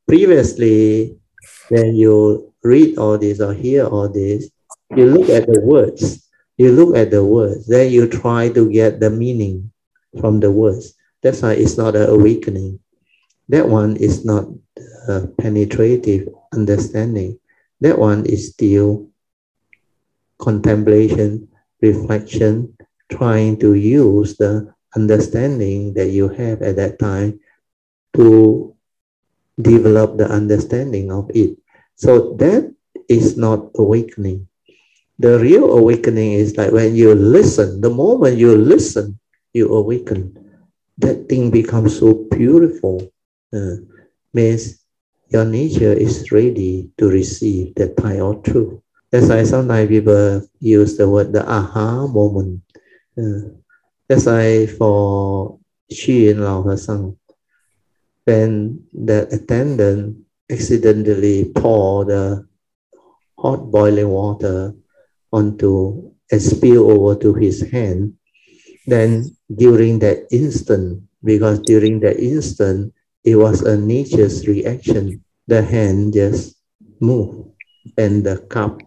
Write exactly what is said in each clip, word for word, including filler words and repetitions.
Previously, when you read all this or hear all this, you look at the words, you look at the words, then you try to get the meaning from the words. That's why it's not an awakening. That one is not a penetrative understanding. That one is still contemplation, reflection, trying to use the understanding that you have at that time to develop the understanding of it. So that is not awakening. The real awakening is like when you listen, the moment you listen, you awaken. That thing becomes so beautiful. Uh, means your nature is ready to receive that type of truth. That's why sometimes people use the word the aha moment. Uh, that's why for Xu Yin Lao Hasang, when the attendant accidentally pour the hot boiling water onto and spill over to his hand, then during that instant, because during that instant, it was a nature's reaction, the hand just moved and the cup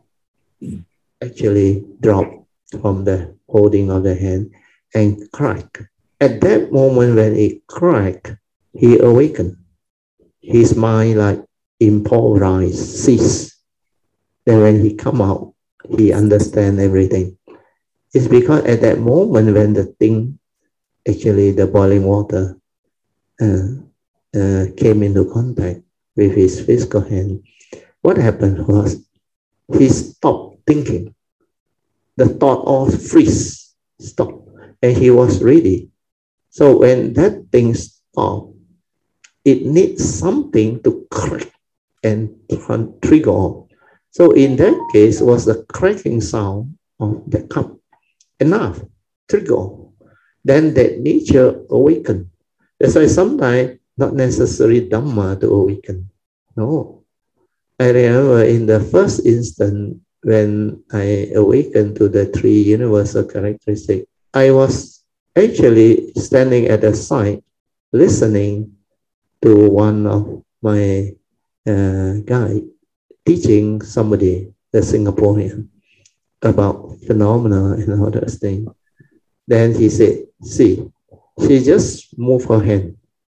actually dropped from the holding of the hand and cracked. At that moment when it cracked, he awakened. His mind like impoverized, ceased. Then when he come out, he understand everything. It's because at that moment when the thing, actually the boiling water, uh, uh, came into contact with his physical hand, what happened was he stopped thinking. The thought all freeze, stopped, and he was ready. So when that thing stopped, it needs something to crack and trigger off. So in that case, was the cracking sound of the cup enough, trigger. Then that nature awakened. That's why sometimes not necessary Dhamma to awaken. No. I remember in the first instant when I awakened to the three universal characteristics, I was actually standing at the side listening to one of my uh, guide teaching somebody, the Singaporean, about phenomena and all those things. Then he said, see, she just moved her hand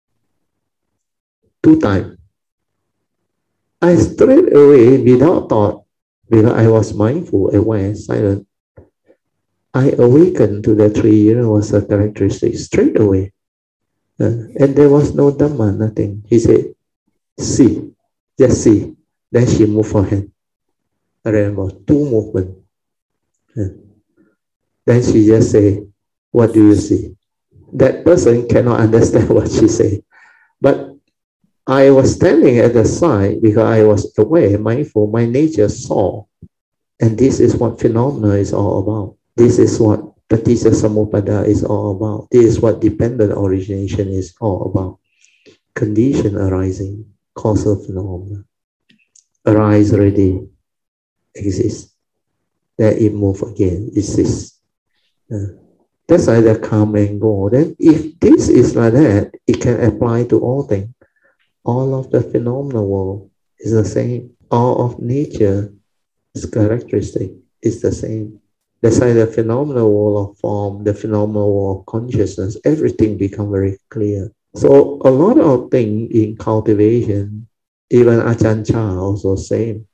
two times. I straight away, without thought, because I was mindful, aware, silent, I awakened to the three universal characteristics straight away. Uh, and there was no Dhamma, nothing. He said, see, just see. Then she moved her hand. I remember two movements. Uh, then she just said, what do you see? That person cannot understand what she said. But I was standing at the side because I was aware, mindful, my nature saw. And this is what phenomena is all about. This is what Paticca Samuppada is all about. This is what dependent origination is all about. Condition arising, causal phenomena. Arise already, exists. Then it move again, exists. Uh, that's why the come and go. Then if this is like that, it can apply to all things. All of the phenomenal world is the same. All of nature's characteristic is the same. That's why the phenomenal world of form, the phenomenal world of consciousness, everything becomes very clear. So a lot of things in cultivation, even Ajahn Chah also same.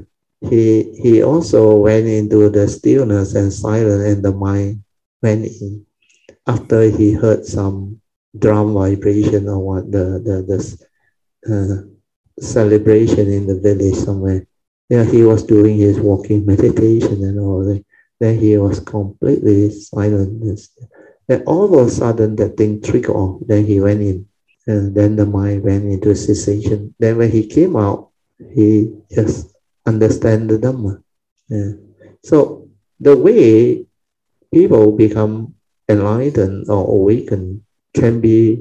he he also went into the stillness and silence, and the mind went in after he heard some drum vibration or what the the the uh, celebration in the village somewhere. Yeah, he was doing his walking meditation and all that. Then he was completely silent. Then all of a sudden that thing triggered off. Then he went in. And then the mind went into cessation. Then when he came out, he just understand the Dhamma. Yeah. So the way people become enlightened or awakened can be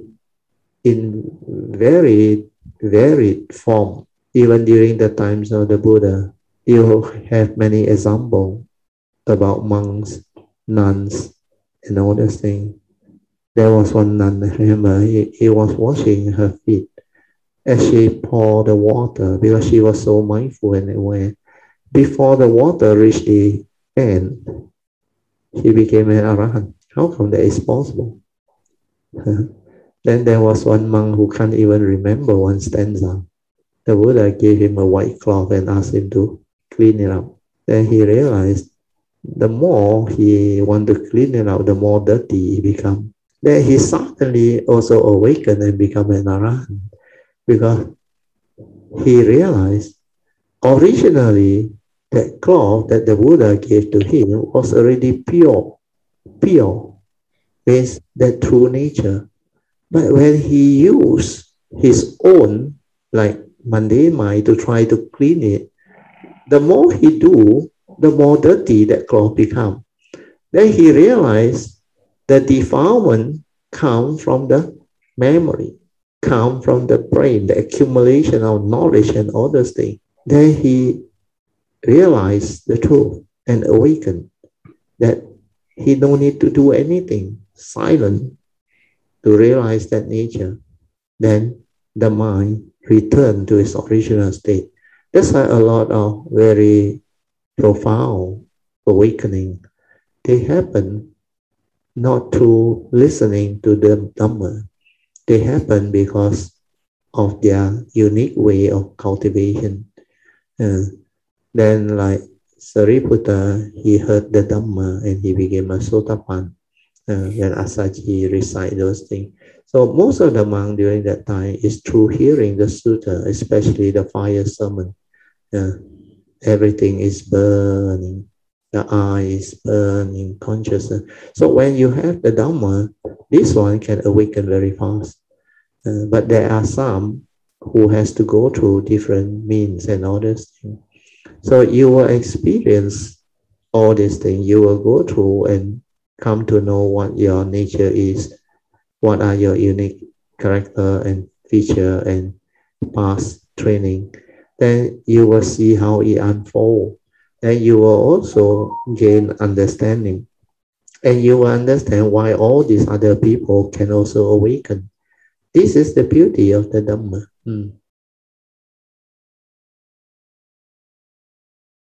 in very varied form. Even during the times of the Buddha, you have many examples about monks, nuns, and all those things. There was one nun, I remember, he, he was washing her feet. as she poured the water, because she was so mindful and aware, before the water reached the end, she became an arahant. How come that is possible? Then there was one monk who can't even remember one stanza. The Buddha gave him a white cloth and asked him to clean it up. Then he realized the more he wanted to clean it out, the more dirty it became. Then he suddenly also awakened and became an arahant, because he realized originally that cloth that the Buddha gave to him was already pure. Pure means that true nature. But when he used his own, like mundane mind, to try to clean it, the more he do, the more dirty that cloth become. Then he realized that defilement comes from the memory, come from the brain, the accumulation of knowledge and all those things. Then he realized the truth and awakened that he don't need to do anything, silent, to realize that nature. Then the mind returned to its original state. That's why a lot of very profound awakening, they happen not through listening to the Dhamma. They happen because of their unique way of cultivation. Uh, then like Sariputta, he heard the Dhamma and he became a Sotapan. Uh, when Asaji recite those things. So most of the monks during that time is through hearing the sutta, especially the fire sermon. Uh, everything is burning. The eye is burning, consciousness. So when you have the Dhamma, this one can awaken very fast. Uh, but there are some who has to go through different means and all these things. So you will experience all these things. You will go through and come to know what your nature is, what are your unique character and feature and past training. Then you will see how it unfolds. Then you will also gain understanding. And you will understand why all these other people can also awaken. This is the beauty of the Dhamma. Hmm.